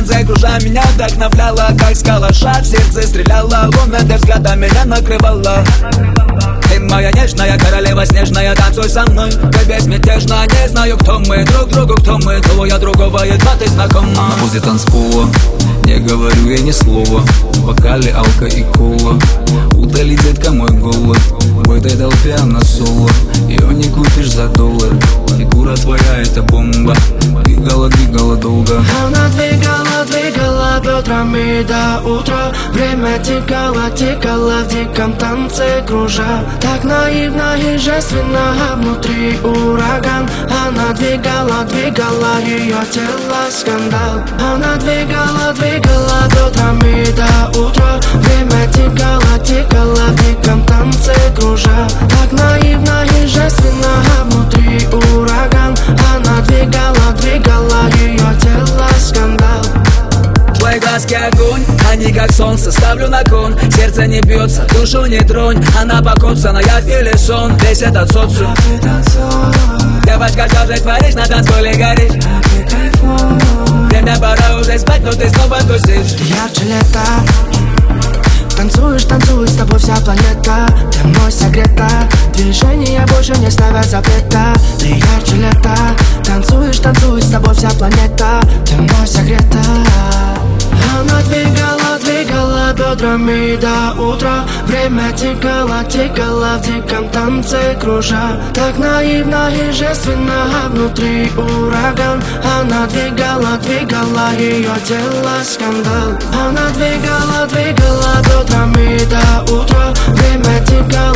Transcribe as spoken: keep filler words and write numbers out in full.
танце кружа меня вдохновляла, как скала шар в сердце стреляла, лунная ты взгляда меня накрывала. Ты моя нежная королева снежная, танцуй со мной, ты безмятежна. Не знаю, кто мы друг другу, кто мы двое другого, едва ты знакома. На позе танцпола не говорю я ни слова, в бокале алка и кола. Утоли, детка, мой голод, в этой толпе она соло. Ее не купишь за доллар, фигура твоя это бомба. Двигала, двигала долго. Она двигала, двигала бедрами до утра. Время тикало, тикало в диком танце кружа. Так наивно и жественно, а внутри ураган. Она двигала, двигала ее тело скандал. Она двигала, двигала бедрами до утра. Время тикало, тикало в диком танце кружа. Так наивно и жественно, а внутри ураган. Она двигала, двигала ее тело скандал. Твои глазки огонь, они как солнце, ставлю на кон. Сердце не бьется, душу не тронь. Она покоцанная в или сон, весь этот социум. Девочка, что же творишь, на танцполе горишь? Время пора уже спать, но ты снова тусишь. Ты ярче лета, танцуешь, танцуешь, с тобой вся планета. Ты мной согрета, движения больше не ставят запрета. Ты ярче лета, танцуешь, танцуешь, с тобой вся планета. Ты мной согрета. Она двигала, двигала бедрами до утра. Время тикало, тикало в диком танце кружа. Так наивно и жественно, а внутри ураган. Она двигала, двигала ее тело скандал. Она двигала, двигала бедрами до утра. Время тикало.